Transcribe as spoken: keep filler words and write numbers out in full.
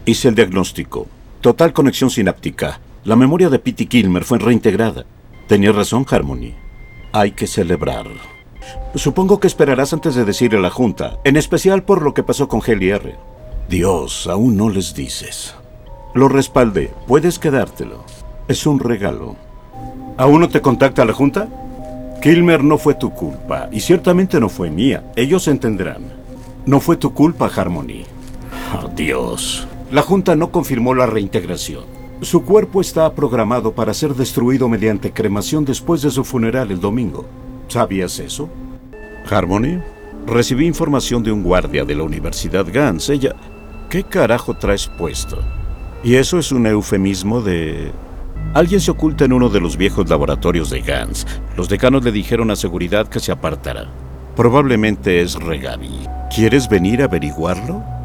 Hice el diagnóstico. Total conexión sináptica. La memoria de Pete Kilmer fue reintegrada. Tenías razón, Harmony. Hay que celebrar. Supongo que esperarás antes de decirle a la Junta, en especial por lo que pasó con G L R. Dios, aún no les dices. Lo respaldé. Puedes quedártelo. Es un regalo. ¿Aún no te contacta la Junta? Kilmer, no fue tu culpa. Y ciertamente no fue mía. Ellos entenderán. No fue tu culpa, Harmony. Oh, Dios. La Junta no confirmó la reintegración. Su cuerpo está programado para ser destruido mediante cremación después de su funeral el domingo. ¿Sabías eso? Harmony, recibí información de un guardia de la Universidad Gans. Ella... ¿Qué carajo traes puesto? Y eso es un eufemismo de... Alguien se oculta en uno de los viejos laboratorios de Gans. Los decanos le dijeron a seguridad que se apartara. Probablemente es Regavi. ¿Quieres venir a averiguarlo?